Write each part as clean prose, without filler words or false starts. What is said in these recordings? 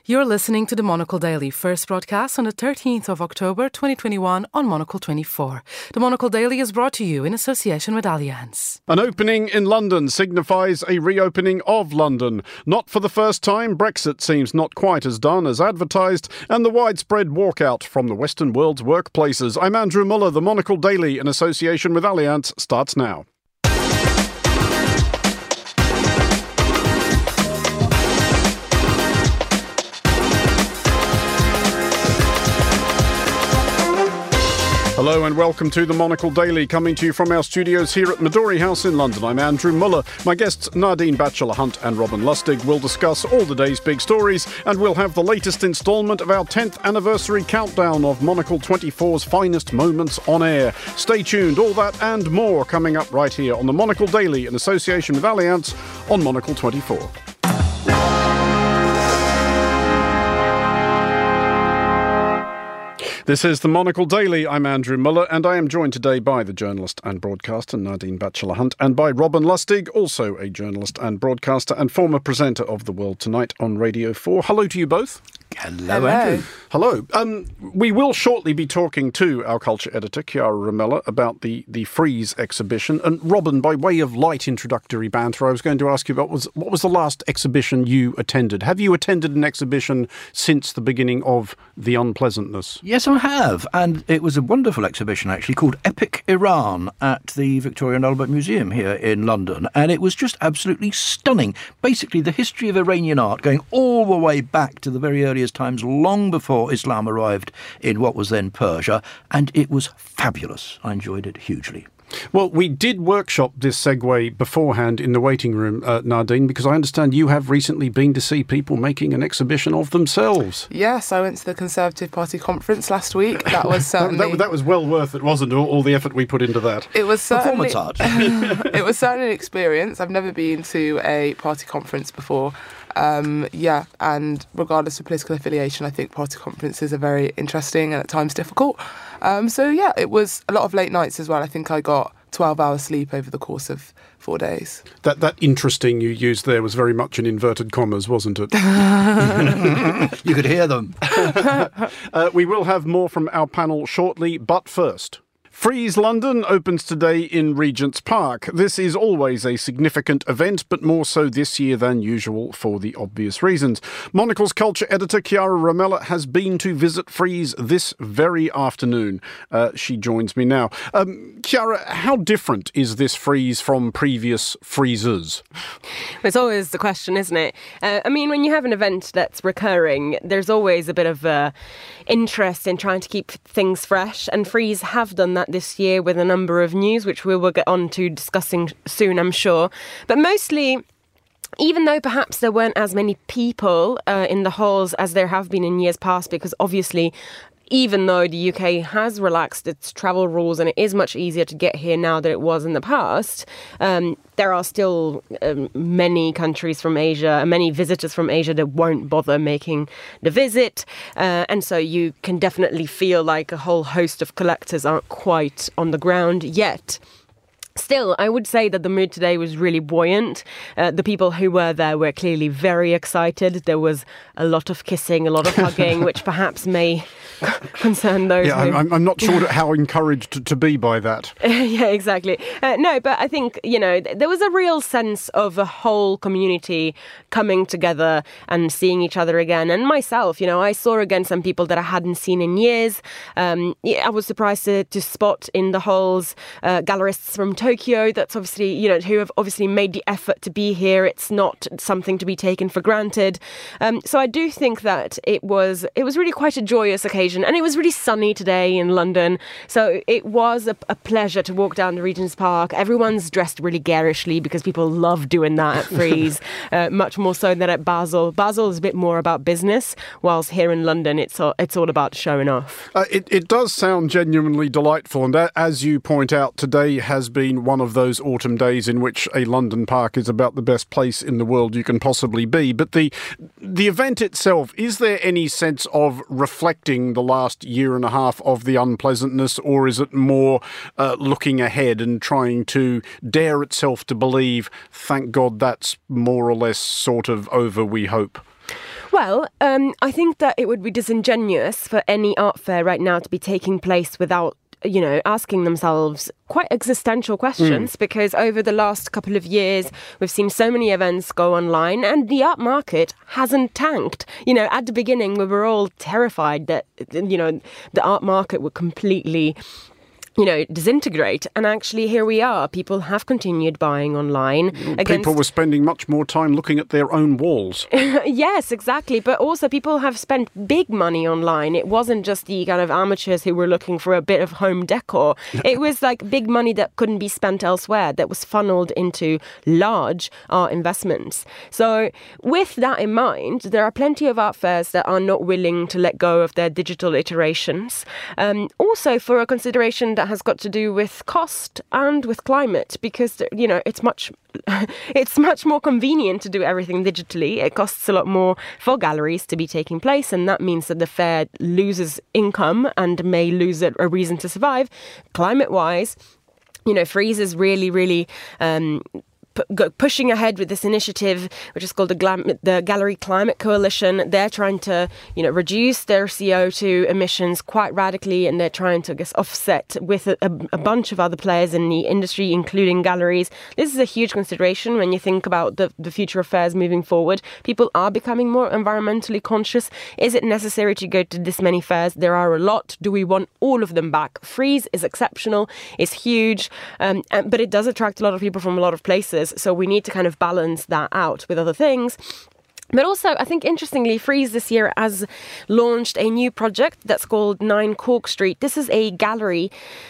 You're listening to the Monocle Daily, first broadcast on the 13th of October 2021 on Monocle 24. The Monocle Daily is brought to you in association with Allianz. An opening in London signifies a reopening of London. Not for the first time, Brexit seems not quite as done as advertised, and the widespread walkout from the Western world's workplaces. I'm Andrew Muller. The Monocle Daily in association with Allianz starts now. Hello and welcome to the Monocle Daily, coming to you from our studios here at Midori House in London. I'm Andrew Muller. My guests Nadine Batchelor-Hunt and Robin Lustig will discuss all the day's big stories, and we'll have the latest instalment of our 10th anniversary countdown of Monocle 24's finest moments on air. Stay tuned, all that and more coming up right here on the Monocle Daily in association with Allianz on Monocle 24. This is the Monocle Daily. I'm Andrew Muller, and I am joined today by the journalist and broadcaster Nadine Batchelor-Hunt and by Robin Lustig, also a journalist and broadcaster and former presenter of The World Tonight on Radio 4. Hello to you both. Hello, Andrew. Hello. We will shortly be talking to our culture editor, Chiara Ramella, about the Frieze exhibition. And Robin, by way of light introductory banter, I was going to ask you about what was the last exhibition you attended? Have you attended an exhibition since the beginning of The Unpleasantness? Yes, I have. And it was a wonderful exhibition, actually, called Epic Iran at the Victoria and Albert Museum here in London. And it was just absolutely stunning. Basically, the history of Iranian art going all the way back to the very earliest times, long before Islam arrived in what was then Persia, and it was fabulous. I enjoyed it hugely. Well, we did workshop this segue beforehand in the waiting room, Nadine, because I understand you have recently been to see people making an exhibition of themselves. Yes, I went to the Conservative Party conference last week. That was certainly... that was well worth it, wasn't it? All the effort we put into that. It was certainly... Performance art. It was certainly an experience. I've never been to a party conference before. And regardless of political affiliation, I think party conferences are very interesting and at times difficult. It was a lot of late nights as well. I think I got 12 hours sleep over the course of 4 days. That interesting you used there was very much in inverted commas, wasn't it? You could hear them. We will have more from our panel shortly, but first... Frieze London opens today in Regent's Park. This is always a significant event, but more so this year than usual for the obvious reasons. Monocle's culture editor Chiara Ramella has been to visit Frieze this very afternoon. She joins me now. Chiara, how different is this Frieze from previous Friezes? It's always the question, isn't it? When you have an event that's recurring, there's always a bit of interest in trying to keep things fresh, and Frieze have done that this year with a number of news, which we will get on to discussing soon, I'm sure. But mostly, even though perhaps there weren't as many people in the halls as there have been in years past, because obviously, even though the UK has relaxed its travel rules and it is much easier to get here now than it was in the past, there are still many countries from Asia, many visitors from Asia that won't bother making the visit. And so you can definitely feel like a whole host of collectors aren't quite on the ground yet. Still, I would say that the mood today was really buoyant. The people who were there were clearly very excited. There was a lot of kissing, a lot of hugging, which perhaps may concern those. Yeah, I'm not sure how encouraged to be by that. Yeah, exactly. No, but I think, there was a real sense of a whole community coming together and seeing each other again. And myself, I saw again some people that I hadn't seen in years. I was surprised to spot in the halls gallerists from Tokyo, that's obviously, who have obviously made the effort to be here. It's not something to be taken for granted. So I do think that it was really quite a joyous occasion, and it was really sunny today in London. So it was a pleasure to walk down to Regent's Park. Everyone's dressed really garishly because people love doing that at Frieze, much more so than at Basel. Basel is a bit more about business, whilst here in London it's all about showing off. It does sound genuinely delightful, and as you point out, today has been one of those autumn days in which a London park is about the best place in the world you can possibly be. But the event itself, is there any sense of reflecting the last year and a half of the unpleasantness, or is it more looking ahead and trying to dare itself to believe, thank God that's more or less sort of over, we hope? Well, I think that it would be disingenuous for any art fair right now to be taking place without asking themselves quite existential questions, because over the last couple of years, we've seen so many events go online and the art market hasn't tanked. At the beginning, we were all terrified that, the art market would completely disintegrate. And actually, here we are. People have continued buying online. People were spending much more time looking at their own walls. Yes, exactly. But also people have spent big money online. It wasn't just the kind of amateurs who were looking for a bit of home decor. It was like big money that couldn't be spent elsewhere, that was funneled into large art investments. So with that in mind, there are plenty of art fairs that are not willing to let go of their digital iterations. Also for a consideration that has got to do with cost and with climate, because it's much more convenient to do everything digitally. It costs a lot more for galleries to be taking place, and that means that the fair loses income and may lose a reason to survive. Climate-wise, Frieze is really pushing ahead with this initiative, which is called the Gallery Climate Coalition. They're trying to, reduce their CO2 emissions quite radically, and they're trying to, offset with a bunch of other players in the industry, including galleries. This is a huge consideration when you think about the future of fairs moving forward. People are becoming more environmentally conscious. Is it necessary to go to this many fairs? There are a lot. Do we want all of them back? Frieze is exceptional. It's huge, but it does attract a lot of people from a lot of places. So we need to kind of balance that out with other things. But also, I think, interestingly, Frieze this year has launched a new project that's called 9 Cork Street. This is a gallery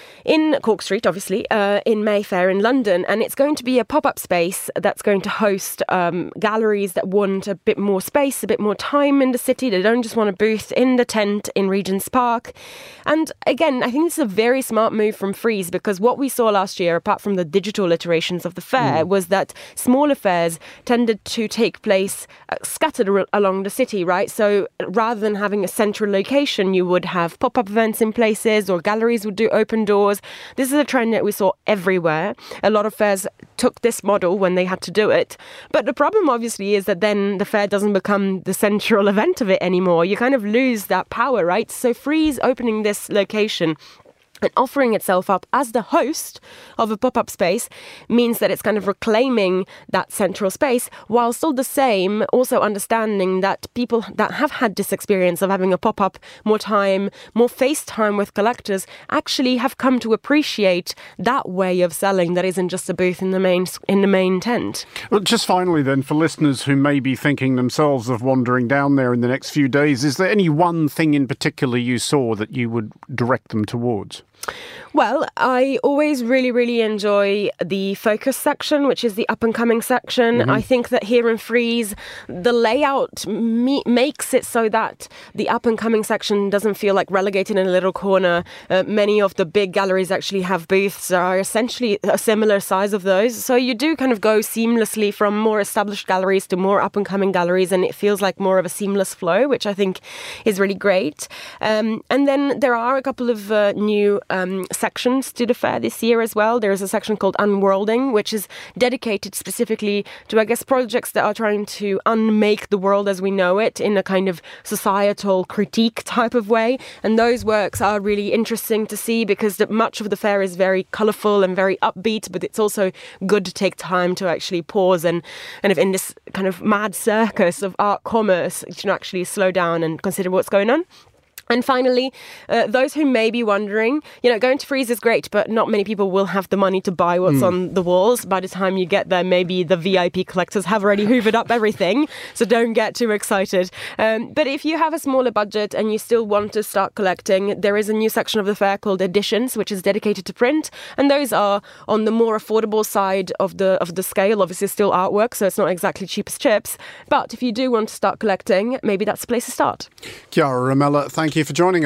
in Cork Street, obviously, in Mayfair in London. And it's going to be a pop-up space that's going to host galleries that want a bit more space, a bit more time in the city. They don't just want a booth in the tent in Regent's Park. And again, I think this is a very smart move from Frieze, because what we saw last year, apart from the digital iterations of the fair, was that smaller fairs tended to take place scattered along the city, right? So rather than having a central location, you would have pop-up events in places, or galleries would do open doors. This is a trend that we saw everywhere. A lot of fairs took this model when they had to do it. But the problem, obviously, is that then the fair doesn't become the central event of it anymore. You kind of lose that power, right? So Frieze opening this location and offering itself up as the host of a pop-up space means that it's kind of reclaiming that central space, while still the same, also understanding that people that have had this experience of having a pop-up, more time, more face time with collectors, actually have come to appreciate that way of selling that isn't just a booth in the main tent. Well, just finally then, for listeners who may be thinking themselves of wandering down there in the next few days, is there any one thing in particular you saw that you would direct them towards? Well, I always really enjoy the focus section, which is the up-and-coming section. I think that here in Frieze, the layout makes it so that the up-and-coming section doesn't feel like relegated in a little corner. Many of the big galleries actually have booths that are essentially a similar size of those. So you do kind of go seamlessly from more established galleries to more up-and-coming galleries, and it feels like more of a seamless flow, which I think is really great. And then there are a couple of new sections to the fair this year as well. There is a section called Unworlding, which is dedicated specifically to, I guess, projects that are trying to unmake the world as we know it in a kind of societal critique type of way. And those works are really interesting to see, because much of the fair is very colourful and very upbeat, but it's also good to take time to actually pause and kind of in this kind of mad circus of art commerce, you can actually slow down and consider what's going on. And finally, those who may be wondering, going to Frieze is great, but not many people will have the money to buy what's on the walls. By the time you get there, maybe the VIP collectors have already hoovered up everything, so don't get too excited. But if you have a smaller budget and you still want to start collecting, there is a new section of the fair called Editions, which is dedicated to print, and those are on the more affordable side of the scale. Obviously, still artwork, so it's not exactly cheap as chips. But if you do want to start collecting, maybe that's the place to start. Chiara Ramella, thank you for joining us.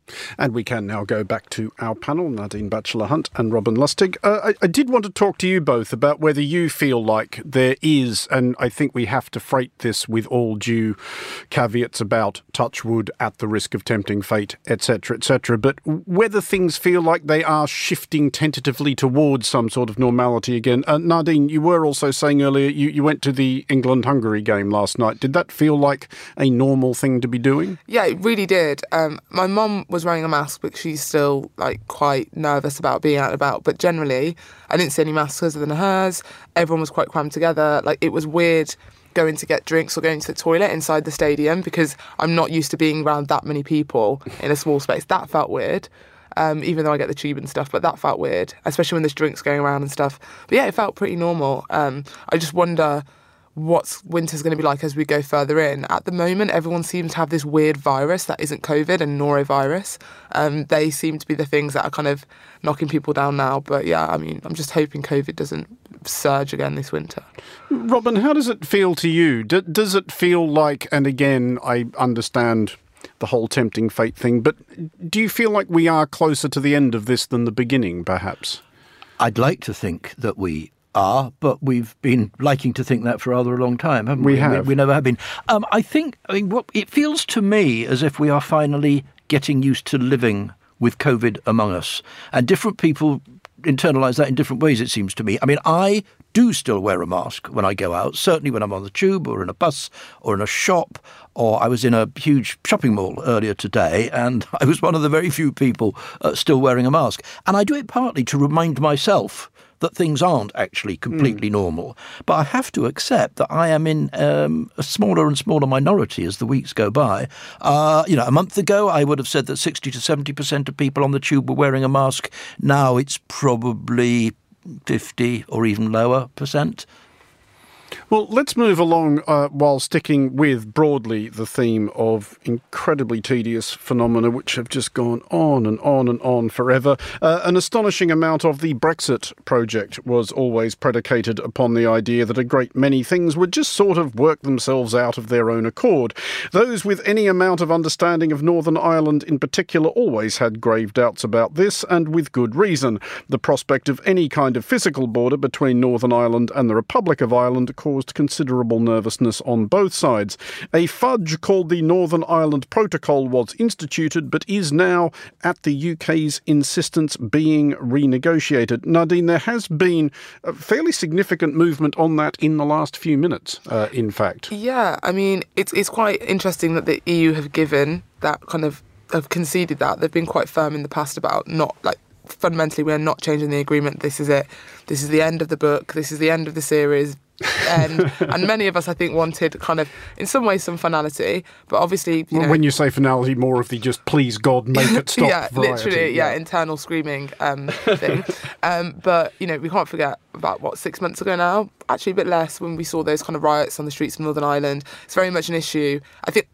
And we can now go back to our panel, Nadine Batchelor-Hunt and Robin Lustig. I did want to talk to you both about whether you feel like there is, and I think we have to freight this with all due caveats about touch wood at the risk of tempting fate, etc., but whether things feel like they are shifting tentatively towards some sort of normality again. Nadine, you were also saying earlier you went to the England-Hungary game last night. Did that feel like a normal thing to be doing? Yeah, it really did. My mum was wearing a mask, but she's still quite nervous about being out and about. But generally, I didn't see any masks other than hers. Everyone was quite crammed together. It was weird going to get drinks or going to the toilet inside the stadium because I'm not used to being around that many people in a small space. That felt weird. Even though I get the tube and stuff, but that felt weird, especially when there's drinks going around and stuff. But yeah, it felt pretty normal. I just wonder what winter's going to be like as we go further in. At the moment, everyone seems to have this weird virus that isn't COVID and norovirus. They seem to be the things that are kind of knocking people down now. But yeah, I mean, I'm just hoping COVID doesn't surge again this winter. Robin, how does it feel to you? Does it feel like, and again, I understand the whole tempting fate thing, but do you feel like we are closer to the end of this than the beginning, perhaps? I'd like to think that we are, but we've been liking to think that for rather a long time, haven't we? We have. We never have been. I mean, what it feels to me as if we are finally getting used to living with COVID among us, and different people internalise that in different ways, it seems to me. I mean, I do still wear a mask when I go out, certainly when I'm on the tube or in a bus or in a shop, or I was in a huge shopping mall earlier today and I was one of the very few people still wearing a mask. And I do it partly to remind myself that things aren't actually completely normal. But I have to accept that I am in a smaller and smaller minority as the weeks go by. A month ago, I would have said that 60 to 70% of people on the tube were wearing a mask. Now it's probably 50 or even lower percent. Well, let's move along while sticking with broadly the theme of incredibly tedious phenomena which have just gone on and on and on forever. An astonishing amount of the Brexit project was always predicated upon the idea that a great many things would just sort of work themselves out of their own accord. Those with any amount of understanding of Northern Ireland in particular always had grave doubts about this, and with good reason. The prospect of any kind of physical border between Northern Ireland and the Republic of Ireland caused considerable nervousness on both sides. A fudge called the Northern Ireland Protocol was instituted, but is now, at the UK's insistence, being renegotiated. Nadine, there has been a fairly significant movement on that in the last few minutes, in fact. Yeah, I mean, it's quite interesting that the EU have given that have conceded that. They've been quite firm in the past about not, fundamentally, we're not changing the agreement. This is it. This is the end of the book. This is the end of the series. And many of us, I think, wanted in some ways, some finality. But obviously, when you say finality, more of the just please God make it stop. Yeah, variety. literally, internal screaming thing. But we can't forget about 6 months ago now, actually a bit less, when we saw those kind of riots on the streets of Northern Ireland. It's very much an issue. I think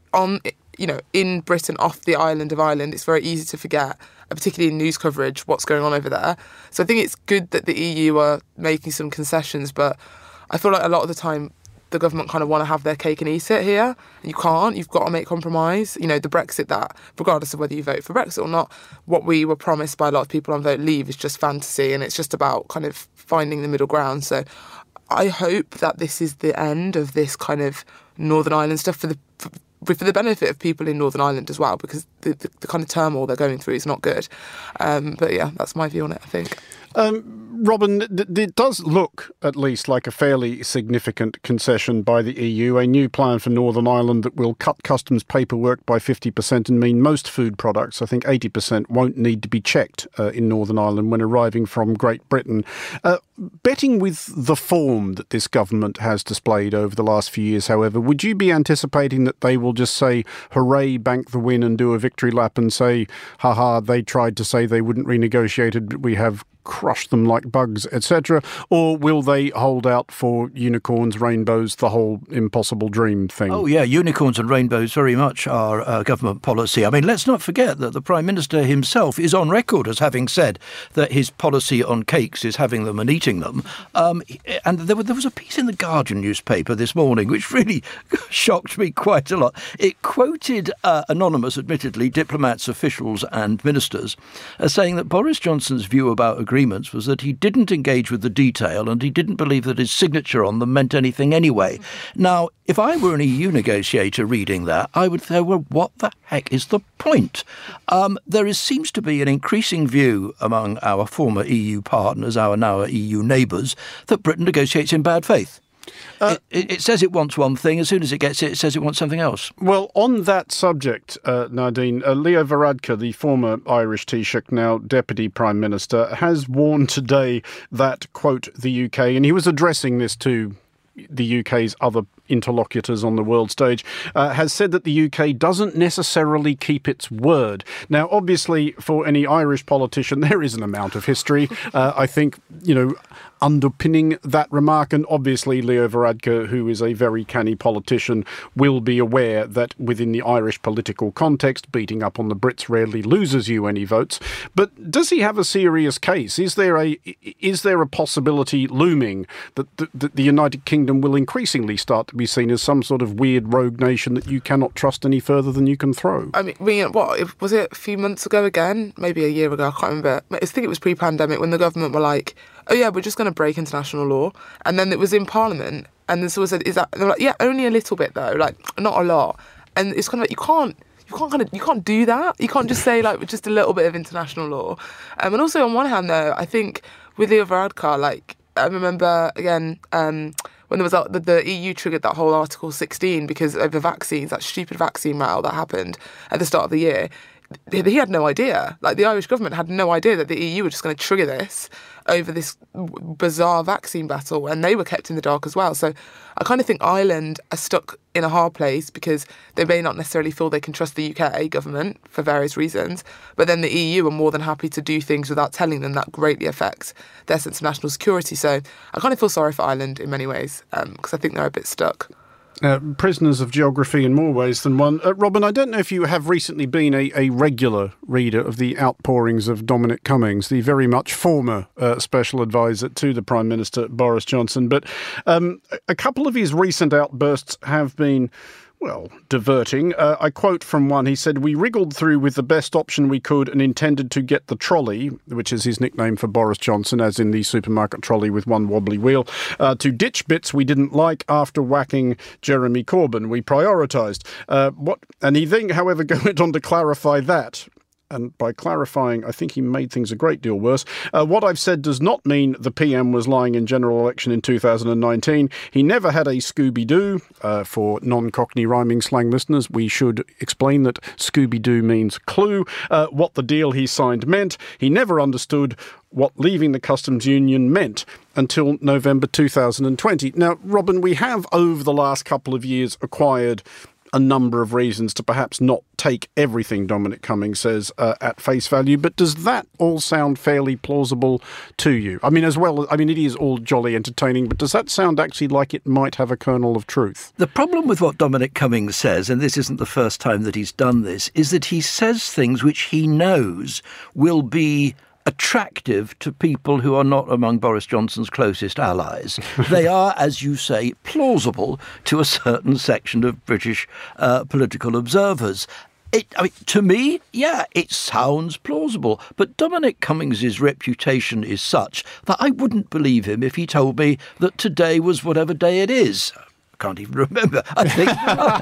in Britain, off the island of Ireland, it's very easy to forget, particularly in news coverage, what's going on over there. So I think it's good that the EU are making some concessions, but I feel like a lot of the time the government kind of want to have their cake and eat it here. You can't. You've got to make compromise. The Brexit, that, regardless of whether you vote for Brexit or not, what we were promised by a lot of people on Vote Leave is just fantasy, and it's just about kind of finding the middle ground. So I hope that this is the end of this kind of Northern Ireland stuff for the benefit of people in Northern Ireland as well, because the kind of turmoil they're going through is not good. But yeah, that's my view on it, I think. Robin, it does look at least like a fairly significant concession by the EU, a new plan for Northern Ireland that will cut customs paperwork by 50% and mean most food products, I think 80%, won't need to be checked in Northern Ireland when arriving from Great Britain. Betting with the form that this government has displayed over the last few years, however, would you be anticipating that they will just say, hooray, bank the win and do a victory lap and say, haha, they tried to say they wouldn't renegotiate it, but we have crush them like bugs, etc.? Or will they hold out for unicorns, rainbows, the whole impossible dream thing? Oh, yeah, unicorns and rainbows very much are government policy. I mean, let's not forget that the Prime Minister himself is on record as having said that his policy on cakes is having them and eating them. And there was a piece in the Guardian newspaper this morning which really shocked me quite a lot. It quoted anonymous, admittedly, diplomats, officials and ministers as saying that Boris Johnson's view about agreements was that he didn't engage with the detail and he didn't believe that his signature on them meant anything anyway. Now, if I were an EU negotiator reading that, I would say, well, what the heck is the point? Seems to be an increasing view among our former EU partners, our now EU neighbours, that Britain negotiates in bad faith. It says it wants one thing. As soon as it gets it, it says it wants something else. Well, on that subject, Nadine, Leo Varadkar, the former Irish Taoiseach, now Deputy Prime Minister, has warned today that, quote, the UK, and he was addressing this to the UK's other interlocutors on the world stage, has said that the UK doesn't necessarily keep its word. Now, obviously, for any Irish politician, there is an amount of history, I think, underpinning that remark. And obviously, Leo Varadkar, who is a very canny politician, will be aware that within the Irish political context, beating up on the Brits rarely loses you any votes. But does he have a serious case? Is there a possibility looming that the United Kingdom will increasingly start to be seen as some sort of weird rogue nation that you cannot trust any further than you can throw? I mean, what was it a few months ago again? Maybe a year ago, I can't remember. I think it was pre-pandemic when the government were like, oh yeah, we're just going to break international law. And then it was in Parliament, and this was, is that, they're like, yeah, only a little bit though, like not a lot. And it's kind of like, you can't do that. You can't just say like just a little bit of international law. And also on one hand though, I think with Leo Varadkar, like I remember again, when there was the EU triggered that whole Article 16 because of the vaccines, that stupid vaccine row that happened at the start of the year. He had no idea. Like, the Irish government had no idea that the EU were just going to trigger this over this bizarre vaccine battle, and they were kept in the dark as well. So I kind of think Ireland are stuck in a hard place because they may not necessarily feel they can trust the UK government for various reasons, but then the EU are more than happy to do things without telling them that greatly affects their sense of national security. So I kind of feel sorry for Ireland in many ways because I think they're a bit stuck. Prisoners of geography in more ways than one. Robin, I don't know if you have recently been a regular reader of the outpourings of Dominic Cummings, the very much former special advisor to the Prime Minister Boris Johnson, but a couple of his recent outbursts have been, well, diverting. I quote from one. He said, "We wriggled through with the best option we could and intended to get the trolley," which is his nickname for Boris Johnson, as in the supermarket trolley with one wobbly wheel, "to ditch bits we didn't like after whacking Jeremy Corbyn. We prioritised." And he then, however, went on to clarify that. And by clarifying, I think he made things a great deal worse. "What I've said does not mean the PM was lying in general election in 2019. He never had a Scooby-Doo." For non-Cockney rhyming slang listeners, we should explain that Scooby-Doo means clue. "What the deal he signed meant. He never understood what leaving the customs union meant until November 2020. Now, Robin, we have over the last couple of years acquired a number of reasons to perhaps not take everything Dominic Cummings says at face value, but does that all sound fairly plausible to you? I mean, it is all jolly entertaining, but does that sound actually like it might have a kernel of truth? The problem with what Dominic Cummings says, and this isn't the first time that he's done this, is that he says things which he knows will be attractive to people who are not among Boris Johnson's closest allies. They are, as you say, plausible to a certain section of British political observers. To me, yeah, it sounds plausible. But Dominic Cummings' reputation is such that I wouldn't believe him if he told me that today was whatever day it is. Can't even remember. I think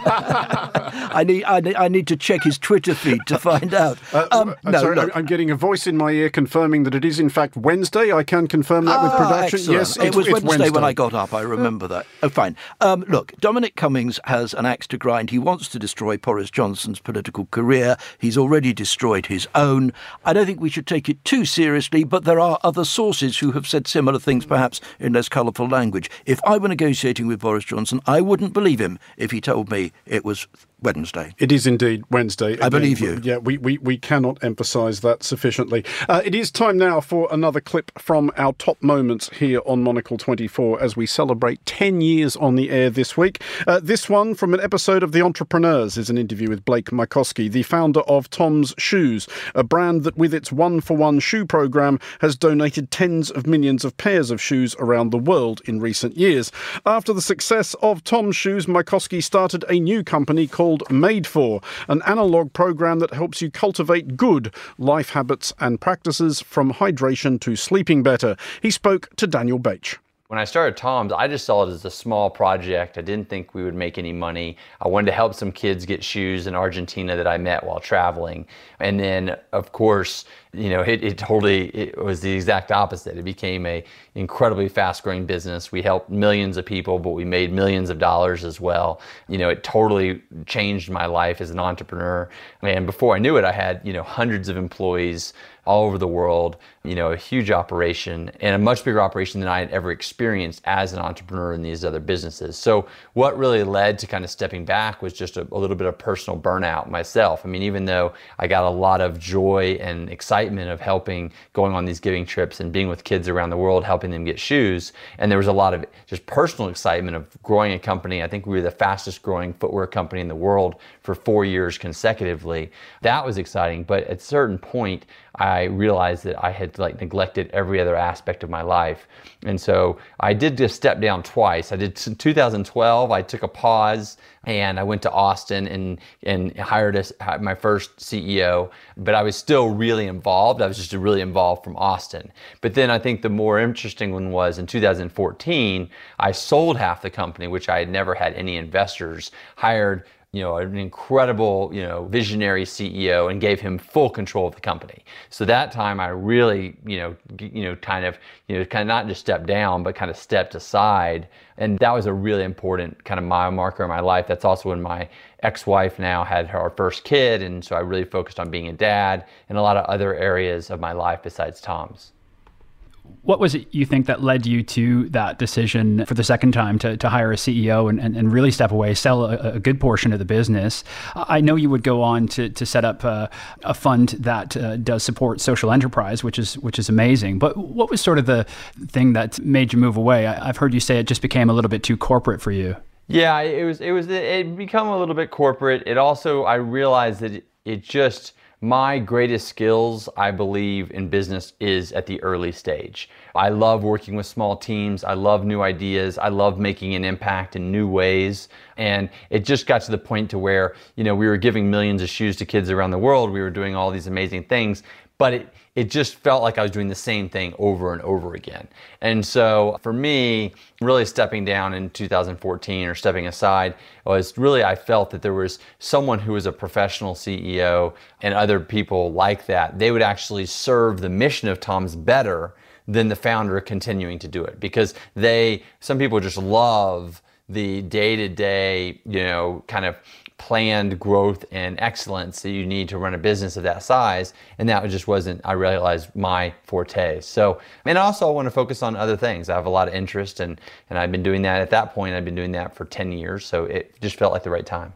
I need to check his Twitter feed to find out. I'm getting a voice in my ear confirming that it is in fact Wednesday. I can confirm that with production. Excellent. Yes, it was Wednesday when I got up. I remember that. Oh, fine. Look, Dominic Cummings has an axe to grind. He wants to destroy Boris Johnson's political career. He's already destroyed his own. I don't think we should take it too seriously, but there are other sources who have said similar things, perhaps in less colourful language. If I were negotiating with Boris Johnson, I wouldn't believe him if he told me it was Wednesday. It is indeed Wednesday. I believe you. Yeah, we cannot emphasise that sufficiently. It is time now for another clip from our top moments here on Monocle 24 as we celebrate 10 years on the air this week. This one from an episode of The Entrepreneurs is an interview with Blake Mycoskie, the founder of Tom's Shoes, a brand that with its one-for-one shoe programme has donated tens of millions of pairs of shoes around the world in recent years. After the success of Tom's Shoes, Mycoskie started a new company called Made For, an analogue program that helps you cultivate good life habits and practices from hydration to sleeping better. He spoke to Daniel Bache. When I started Tom's, I just saw it as a small project. I didn't think we would make any money. I wanted to help some kids get shoes in Argentina that I met while traveling. And then, of course, it was the exact opposite. It became a incredibly fast-growing business. We helped millions of people, but we made millions of dollars as well. It totally changed my life as an entrepreneur. And before I knew it, I had, hundreds of employees all over the world, a huge operation and a much bigger operation than I had ever experienced as an entrepreneur in these other businesses. So what really led to kind of stepping back was just a little bit of personal burnout myself. I mean, even though I got a lot of joy and excitement of going on these giving trips and being with kids around the world, helping them get shoes, and there was a lot of just personal excitement of growing a company. I think we were the fastest growing footwear company in the world for 4 years consecutively. That was exciting, but at a certain point, I realized that I had neglected every other aspect of my life. And so I did just step down twice. In 2012, I took a pause and I went to Austin and hired my first CEO, but I was still really involved. I was just really involved from Austin. But then I think the more interesting one was in 2014, I sold half the company, which I had never had any investors, hired an incredible, visionary CEO and gave him full control of the company. So that time I really, kind of not just stepped down, but kind of stepped aside. And that was a really important kind of mile marker in my life. That's also when my ex-wife now had our first kid. And so I really focused on being a dad and a lot of other areas of my life besides Tom's. What was it you think that led you to that decision for the second time to hire a CEO and really step away, sell a good portion of the business? I know you would go on to set up a fund that does support social enterprise, which is amazing. But what was sort of the thing that made you move away? I've heard you say it just became a little bit too corporate for you. Yeah, it became a little bit corporate. It also, I realized that my greatest skills, I believe, in business is at the early stage. I love working with small teams. I love new ideas. I love making an impact in new ways. And it just got to the point to where, we were giving millions of shoes to kids around the world. We were doing all these amazing things, but it just felt like I was doing the same thing over and over again. And so for me, really stepping down in 2014 or stepping aside was really, I felt that there was someone who was a professional CEO and other people like that. They would actually serve the mission of Tom's better than the founder continuing to do it, because some people just love the day-to-day, kind of planned growth and excellence that you need to run a business of that size. And that just wasn't, I realized, my forte. So, and also I want to focus on other things. I have a lot of interest and I've been doing that at that point. I've been doing that for 10 years. So it just felt like the right time.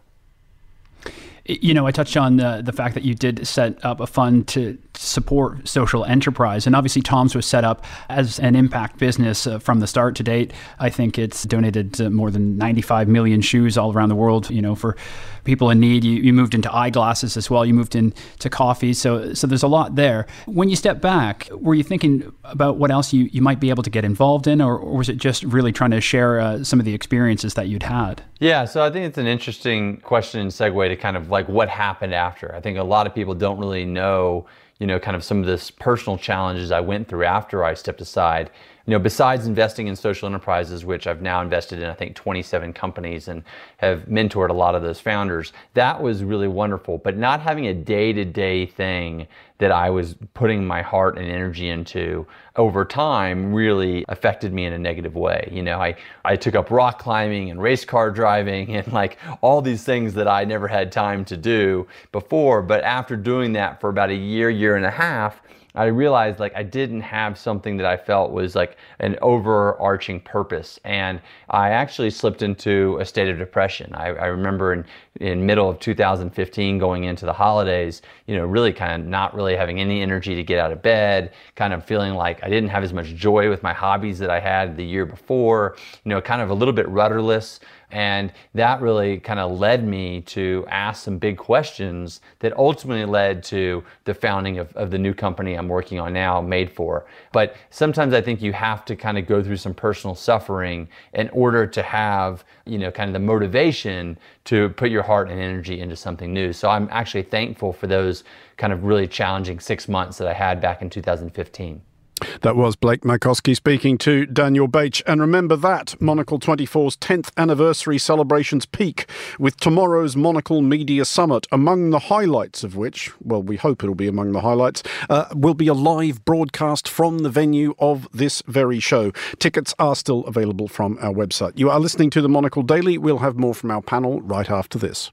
I touched on the fact that you did set up a fund to support social enterprise. And obviously Tom's was set up as an impact business from the start to date. I think it's donated more than 95 million shoes all around the world, for people in need. You moved into eyeglasses as well. You moved into coffee. So there's a lot there. When you step back, were you thinking about what else you might be able to get involved in, or was it just really trying to share some of the experiences that you'd had? Yeah, so I think it's an interesting question and segue to kind of like what happened after. I think a lot of people don't really know, kind of some of this personal challenges I went through after I stepped aside. Besides investing in social enterprises, which I've now invested in, I think, 27 companies and have mentored a lot of those founders, that was really wonderful. But not having a day-to-day thing that I was putting my heart and energy into over time really affected me in a negative way. I took up rock climbing and race car driving and all these things that I never had time to do before. But after doing that for about a year and a half, I realized like I didn't have something that I felt was like an overarching purpose. And I actually slipped into a state of depression. I remember in middle of 2015 going into the holidays, really kind of not really having any energy to get out of bed, kind of feeling like I didn't have as much joy with my hobbies that I had the year before, kind of a little bit rudderless. And that really kind of led me to ask some big questions that ultimately led to the founding of the new company I'm working on now, Made For. But sometimes I think you have to kind of go through some personal suffering in order to have, kind of the motivation to put your heart and energy into something new. So I'm actually thankful for those kind of really challenging 6 months that I had back in 2015. That was Blake Mycoskie speaking to Daniel Bache. And remember that Monocle 24's 10th anniversary celebrations peak with tomorrow's Monocle Media Summit, among the highlights of which, well, we hope it'll be among the highlights, will be a live broadcast from the venue of this very show. Tickets are still available from our website. You are listening to the Monocle Daily. We'll have more from our panel right after this.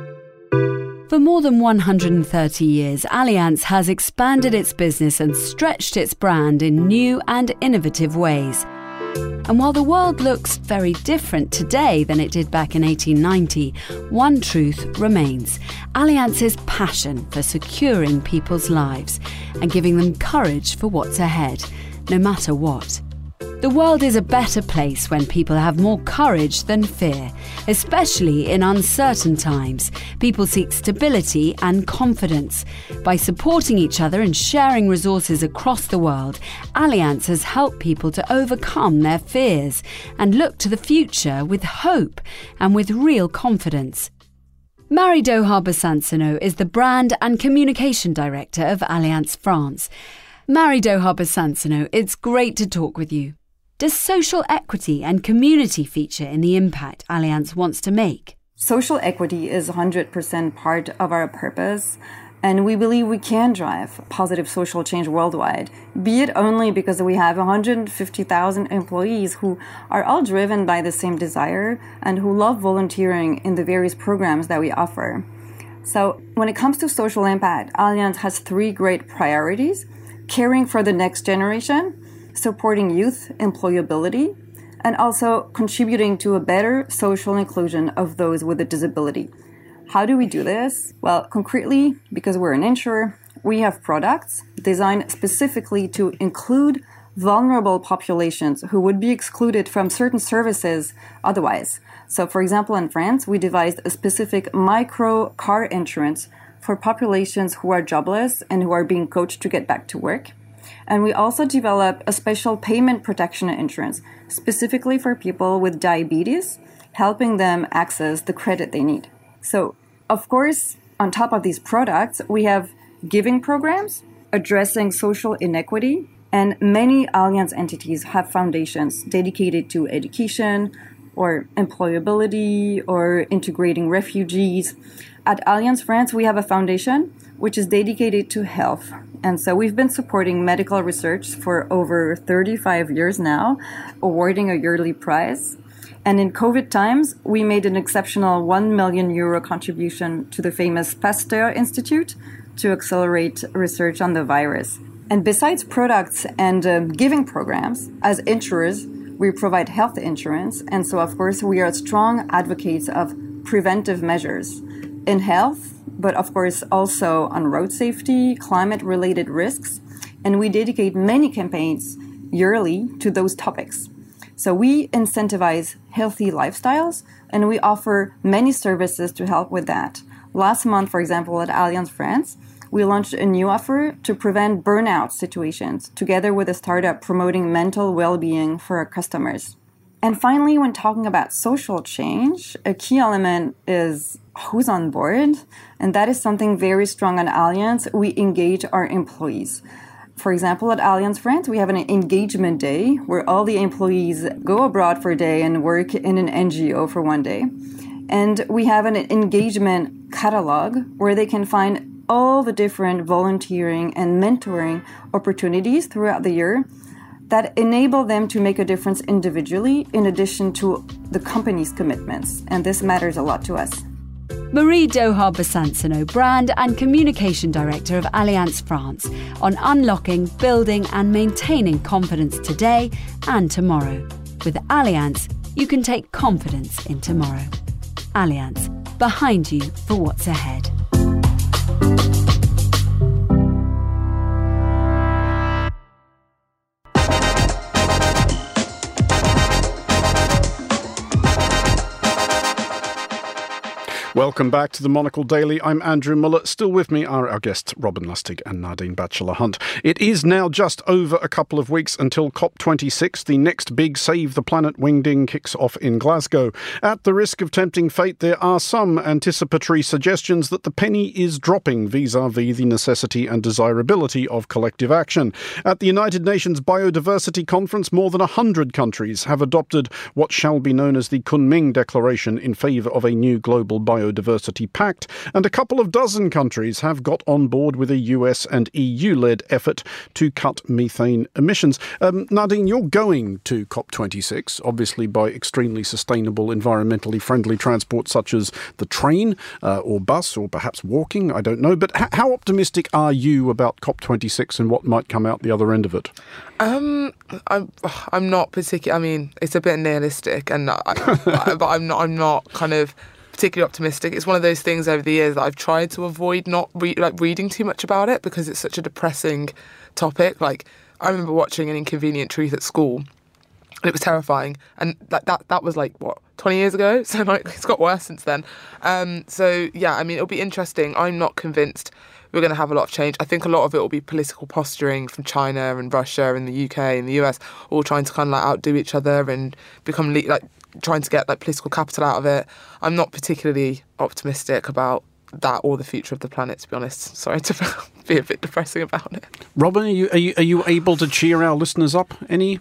For more than 130 years, Allianz has expanded its business and stretched its brand in new and innovative ways. And while the world looks very different today than it did back in 1890, one truth remains: Allianz's passion for securing people's lives and giving them courage for what's ahead, no matter what. The world is a better place when people have more courage than fear, especially in uncertain times. People seek stability and confidence. By supporting each other and sharing resources across the world, Allianz has helped people to overcome their fears and look to the future with hope and with real confidence. Marie-Doha Besanceno is the Brand and Communication Director of Allianz France. Marie-Doha Besanceno, it's great to talk with you. Does social equity and community feature in the impact Allianz wants to make? Social equity is 100% part of our purpose, and we believe we can drive positive social change worldwide, be it only because we have 150,000 employees who are all driven by the same desire and who love volunteering in the various programs that we offer. So when it comes to social impact, Allianz has 3 great priorities: caring for the next generation, supporting youth employability, and also contributing to a better social inclusion of those with a disability. How do we do this? Well, concretely, because we're an insurer, we have products designed specifically to include vulnerable populations who would be excluded from certain services otherwise. So, for example, in France, we devised a specific micro car insurance for populations who are jobless and who are being coached to get back to work. And we also developed a special payment protection insurance, specifically for people with diabetes, helping them access the credit they need. So, of course, on top of these products, we have giving programs addressing social inequity, and many Allianz entities have foundations dedicated to education or employability or integrating refugees. At Allianz France, we have a foundation which is dedicated to health. And so we've been supporting medical research for over 35 years now, awarding a yearly prize. And in COVID times, we made an exceptional €1 million contribution to the famous Pasteur Institute to accelerate research on the virus. And besides products and giving programs, as insurers, we provide health insurance. And so, of course, we are strong advocates of preventive measures in health, but of course also on road safety, climate-related risks, and we dedicate many campaigns yearly to those topics. So we incentivize healthy lifestyles, and we offer many services to help with that. Last month, for example, at Allianz France, we launched a new offer to prevent burnout situations, together with a startup promoting mental well-being for our customers. And finally, when talking about social change, a key element is who's on board, and that is something very strong on Allianz. We engage our employees. For example, at Allianz France, we have an engagement day where all the employees go abroad for a day and work in an NGO for one day. And we have an engagement catalog where they can find all the different volunteering and mentoring opportunities throughout the year that enable them to make a difference individually in addition to the company's commitments. And this matters a lot to us. Marie Doha-Besanceno, Brand and Communication Director of Allianz France, on unlocking, building and maintaining confidence today and tomorrow. With Allianz, you can take confidence in tomorrow. Allianz, behind you for what's ahead. Welcome back to the Monocle Daily. I'm Andrew Muller. Still with me are our guests Robin Lustig and Nadine Batchelor-Hunt. It is now just over a couple of weeks until COP26, the next big Save the Planet wingding, kicks off in Glasgow. At the risk of tempting fate, there are some anticipatory suggestions that the penny is dropping vis-à-vis the necessity and desirability of collective action. At the United Nations Biodiversity Conference, more than 100 countries have adopted what shall be known as the Kunming Declaration in favour of a new global biodiversity pact, and a couple of dozen countries have got on board with a US and EU-led effort to cut methane emissions. Nadine, you're going to COP26, obviously by extremely sustainable, environmentally friendly transport such as the train or bus or perhaps walking, I don't know. But how optimistic are you about COP26 and what might come out the other end of it? I'm not particularly. I mean, it's a bit nihilistic, but I'm not kind of particularly optimistic. It's one of those things over the years that I've tried to avoid not reading too much about it because it's such a depressing topic. Like, I remember watching An Inconvenient Truth at school, and it was terrifying. And that was like, what, 20 years ago? So like, it's got worse since then. So yeah, I mean, it'll be interesting. I'm not convinced we're going to have a lot of change. I think a lot of it will be political posturing from China and Russia and the UK and the US, all trying to kind of like outdo each other and become trying to get like political capital out of it. I'm not particularly optimistic about that or the future of the planet, to be honest. Sorry to be a bit depressing about it. Robin, are you able to cheer our listeners up any?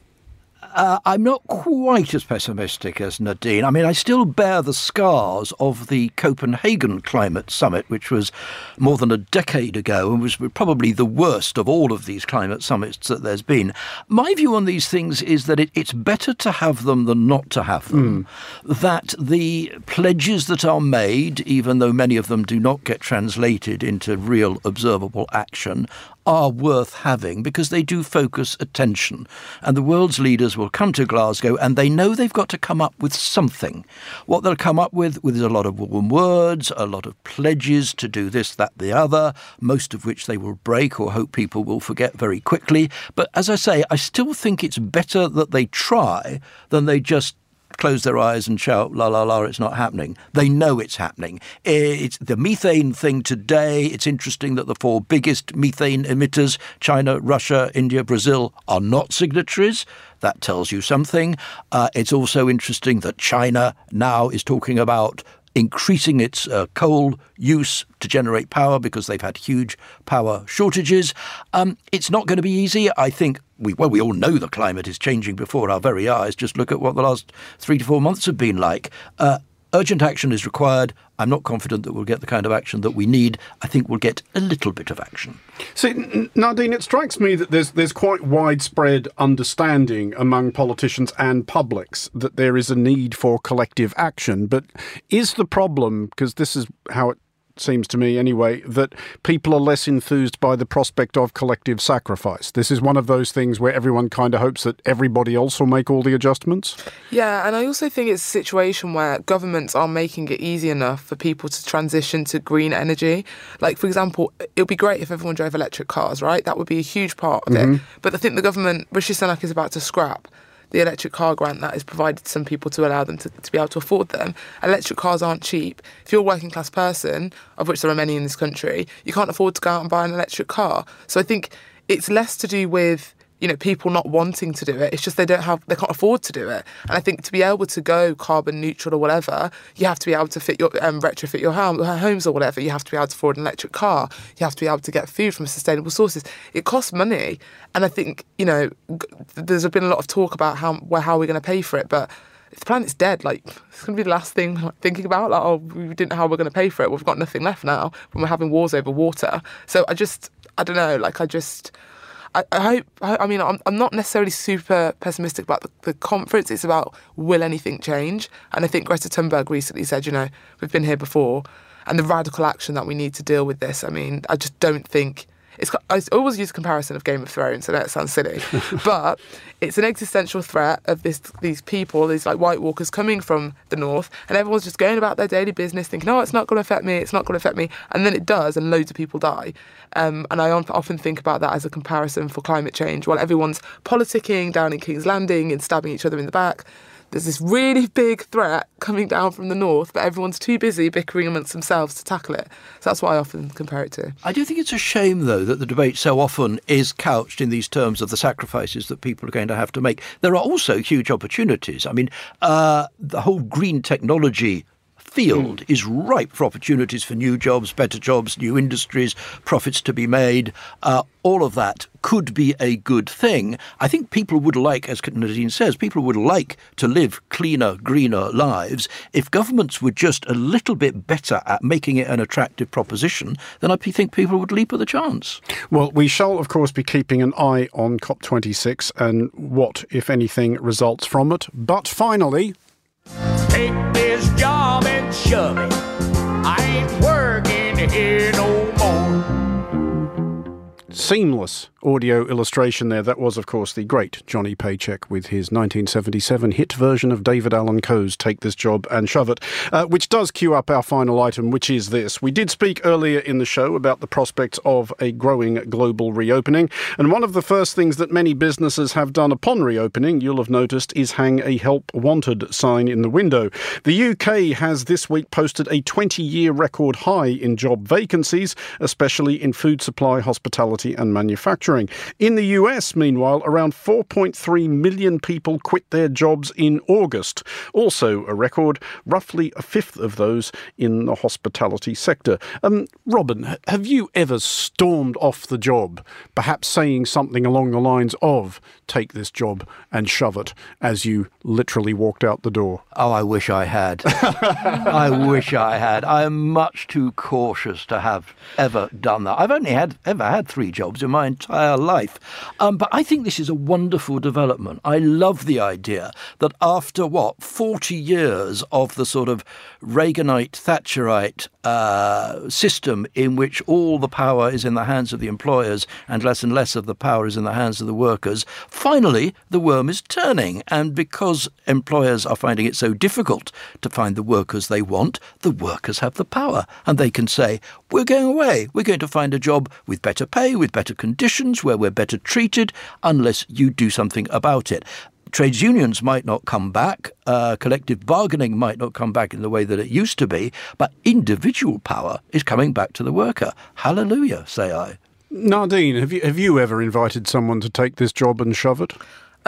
I'm not quite as pessimistic as Nadine. I mean, I still bear the scars of the Copenhagen Climate Summit, which was more than a decade ago and was probably the worst of all of these climate summits that there's been. My view on these things is that it's better to have them than not to have them. That the pledges that are made, even though many of them do not get translated into real observable action, are worth having because they do focus attention. And the world's leaders will come to Glasgow and they know they've got to come up with something. What they'll come up with is a lot of warm words, a lot of pledges to do this, that, the other, most of which they will break or hope people will forget very quickly. But as I say, I still think it's better that they try than they just close their eyes and shout, la, la, la, it's not happening. They know it's happening. It's the methane thing today. It's interesting that the four biggest methane emitters, China, Russia, India, Brazil, are not signatories. That tells you something. It's also interesting that China now is talking about increasing its coal use to generate power because they've had huge power shortages. It's not going to be easy. I think we all know the climate is changing before our very eyes. Just look at what the last 3 to 4 months have been like. Urgent action is required. I'm not confident that we'll get the kind of action that we need. I think we'll get a little bit of action. See, Nadine, it strikes me that there's quite widespread understanding among politicians and publics that there is a need for collective action. But is the problem, because this is how it seems to me anyway, that people are less enthused by the prospect of collective sacrifice? This is one of those things where everyone kind of hopes that everybody else will make all the adjustments? Yeah, and I also think it's a situation where governments are making it easy enough for people to transition to green energy. Like, for example, it would be great if everyone drove electric cars, right? That would be a huge part of it. But I think the government, Rishi Sunak, is about to scrap the electric car grant that is provided to some people to allow them to be able to afford them. Electric cars aren't cheap. If you're a working class person, of which there are many in this country, you can't afford to go out and buy an electric car. So I think it's less to do with, you know, people not wanting to do it. It's just they can't afford to do it. And I think to be able to go carbon neutral or whatever, you have to be able to retrofit your homes or whatever. You have to be able to afford an electric car. You have to be able to get food from sustainable sources. It costs money. And I think, you know, there's been a lot of talk about how we're going to pay for it. But if the planet's dead, like, it's going to be the last thing I'm thinking about. Like, oh, we didn't know how we're going to pay for it. We've got nothing left now when we're having wars over water. So I don't know, like, I hope, I mean, I'm not necessarily super pessimistic about the conference. It's about, will anything change? And I think Greta Thunberg recently said, you know, we've been here before. and the radical action that we need to deal with this. I mean, I just don't think... I always use a comparison of Game of Thrones, I know it sounds silly, but it's an existential threat of these people, these like White Walkers coming from the north, and everyone's just going about their daily business thinking, oh, it's not going to affect me, it's not going to affect me, and then it does, and loads of people die. And I often think about that as a comparison for climate change. While everyone's politicking down in King's Landing and stabbing each other in the back, there's this really big threat coming down from the north, but everyone's too busy bickering amongst themselves to tackle it. So that's what I often compare it to. I do think it's a shame, though, that the debate so often is couched in these terms of the sacrifices that people are going to have to make. There are also huge opportunities. I mean, the whole green technology field is ripe for opportunities for new jobs, better jobs, new industries, profits to be made. All of that could be a good thing. I think people would like, as Nadine says, people would like to live cleaner, greener lives. If governments were just a little bit better at making it an attractive proposition, then I think people would leap at the chance. Well, we shall, of course, be keeping an eye on COP26 and what, if anything, results from it. But finally... Take this job and shove it. I ain't working here no more. Seamless audio illustration there. That was, of course, the great Johnny Paycheck with his 1977 hit version of David Allan Coe's Take This Job and Shove It, which does cue up our final item, which is this. We did speak earlier in the show about the prospects of a growing global reopening, and one of the first things that many businesses have done upon reopening, you'll have noticed, is hang a Help Wanted sign in the window. The UK has this week posted a 20-year record high in job vacancies, especially in food supply, hospitality and manufacturing. In the US, meanwhile, around 4.3 million people quit their jobs in August. Also a record, roughly a fifth of those in the hospitality sector. Robin, have you ever stormed off the job, perhaps saying something along the lines of, take this job and shove it, as you literally walked out the door? Oh, I wish I had. I wish I had. I am much too cautious to have ever done that. I've only ever had 3 jobs in my entire life. But I think this is a wonderful development. I love the idea that after, 40 years of the sort of Reaganite, Thatcherite system in which all the power is in the hands of the employers and less of the power is in the hands of the workers, finally the worm is turning. And because employers are finding it so difficult to find the workers they want, the workers have the power. And they can say, we're going away. We're going to find a job with better pay, with better conditions, where we're better treated, unless you do something about it. Trades unions might not come back, collective bargaining might not come back in the way that it used to be, but individual power is coming back to the worker. Hallelujah, say I. Nadine, have you ever invited someone to take this job and shove it?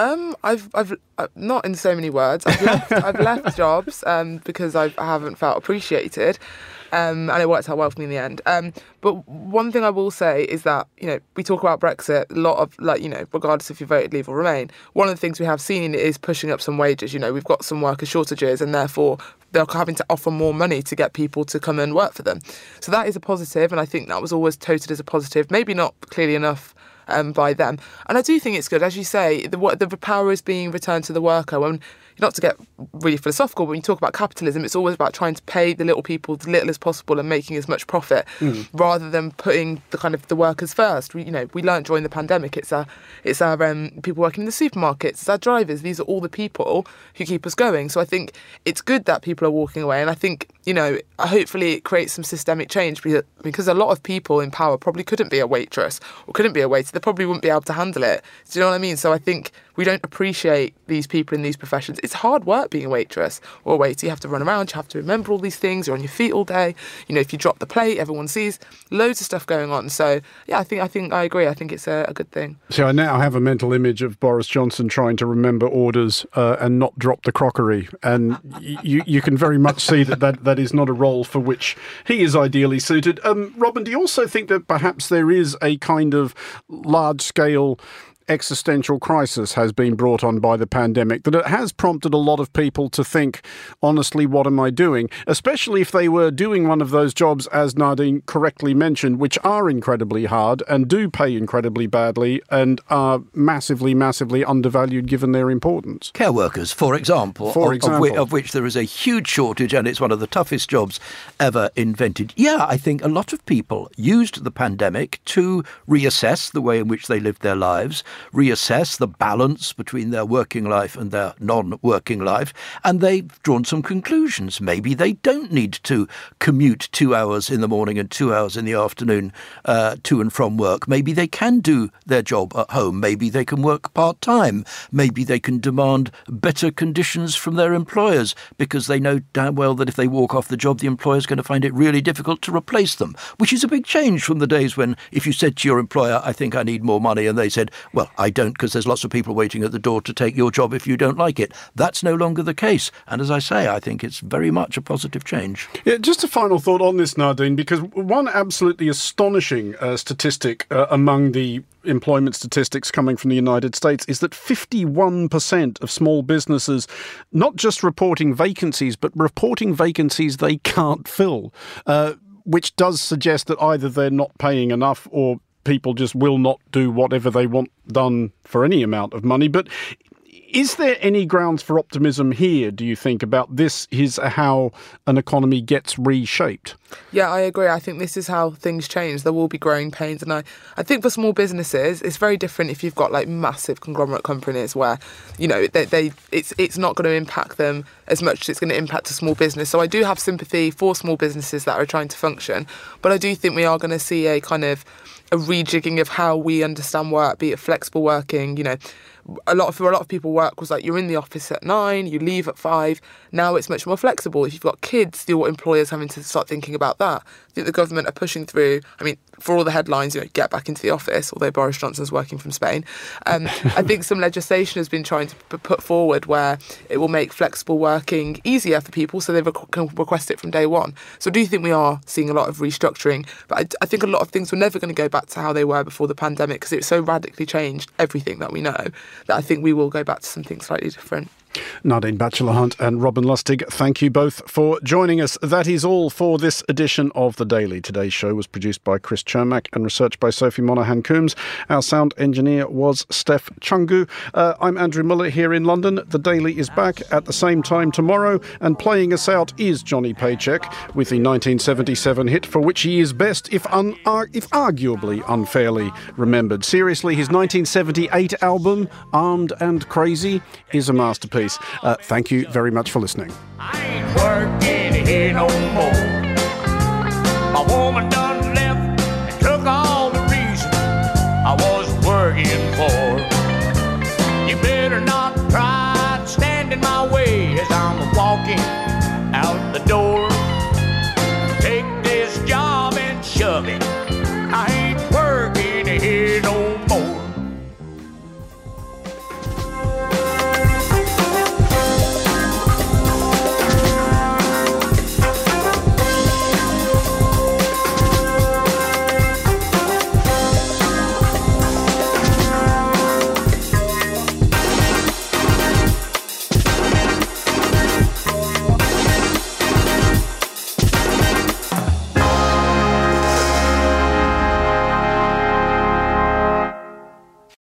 I've not in so many words. I've left jobs because I haven't felt appreciated, and it worked out well for me in the end. But one thing I will say is that, we talk about Brexit, a lot of, regardless if you voted Leave or Remain, one of the things we have seen is pushing up some wages. We've got some worker shortages, and therefore they're having to offer more money to get people to come and work for them. So that is a positive, and I think that was always touted as a positive, maybe not clearly enough by them. And I do think it's good, as you say, the power is being returned to the worker. When, not to get really philosophical, but when you talk about capitalism, it's always about trying to pay the little people as little as possible and making as much profit, rather than putting the workers first. We learned during the pandemic, it's our people working in the supermarkets, it's our drivers. These are all the people who keep us going. So I think it's good that people are walking away, and I think hopefully it creates some systemic change, because a lot of people in power probably couldn't be a waitress or couldn't be a waiter. They probably wouldn't be able to handle it. Do you know what I mean? So I think we don't appreciate these people in these professions. It's hard work being a waitress or a waiter. You have to run around, you have to remember all these things, you're on your feet all day. If you drop the plate, everyone sees. Loads of stuff going on. So yeah, I think I agree. I think it's a good thing. So I now have a mental image of Boris Johnson trying to remember orders and not drop the crockery. And you can very much see that is not a role for which he is ideally suited. Robin, do you also think that perhaps there is a kind of large-scale existential crisis has been brought on by the pandemic, that it has prompted a lot of people to think, honestly, what am I doing? Especially if they were doing one of those jobs, as Nadine correctly mentioned, which are incredibly hard and do pay incredibly badly and are massively, massively undervalued given their importance. Care workers, for example, of which there is a huge shortage, and it's one of the toughest jobs ever invented. Yeah, I think a lot of people used the pandemic to reassess the way in which they lived their lives, reassess the balance between their working life and their non-working life, and they've drawn some conclusions. Maybe they don't need to commute 2 hours in the morning and 2 hours in the afternoon to and from work. Maybe they can do their job at home. Maybe they can work part-time. Maybe they can demand better conditions from their employers because they know damn well that if they walk off the job, the employer's going to find it really difficult to replace them, which is a big change from the days when if you said to your employer, I think I need more money, and they said, well, I don't, because there's lots of people waiting at the door to take your job if you don't like it. That's no longer the case. And as I say, I think it's very much a positive change. Yeah, just a final thought on this, Nadine, because one absolutely astonishing statistic among the employment statistics coming from the United States is that 51% of small businesses not just reporting vacancies, but reporting vacancies they can't fill, which does suggest that either they're not paying enough or people just will not do whatever they want done for any amount of money. But is there any grounds for optimism here, do you think, about this is how an economy gets reshaped? Yeah, I agree. I think this is how things change. There will be growing pains. And I think for small businesses, it's very different if you've got like massive conglomerate companies where, you know, it's not going to impact them as much as it's going to impact a small business. So I do have sympathy for small businesses that are trying to function. But I do think we are going to see a kind of a rejigging of how we understand work, be it flexible working, you know. For a lot of people, work was like you're in the office at 9, you leave at 5. Now it's much more flexible. If you've got kids, your employers having to start thinking about that. I think the government are pushing through. I mean, for all the headlines, you know, get back into the office. Although Boris Johnson's working from Spain, I think some legislation has been trying to put forward where it will make flexible working easier for people, so they can request it from day one. So I do think we are seeing a lot of restructuring, but I think a lot of things were never going to go back to how they were before the pandemic because it so radically changed everything that we know that I think we will go back to something slightly different. Nadine Batchelor-Hunt and Robin Lustig, thank you both for joining us. That is all for this edition of The Daily. Today's show was produced by Chris Chermak and researched by Sophie Monaghan-Coombs. Our sound engineer was Steph Chungu. I'm Andrew Muller here in London. The Daily is back at the same time tomorrow, and playing us out is Johnny Paycheck with the 1977 hit for which he is best, if arguably unfairly remembered. Seriously, his 1978 album, Armed and Crazy, is a masterpiece. Thank you very much for listening. I ain't working here no more. My woman done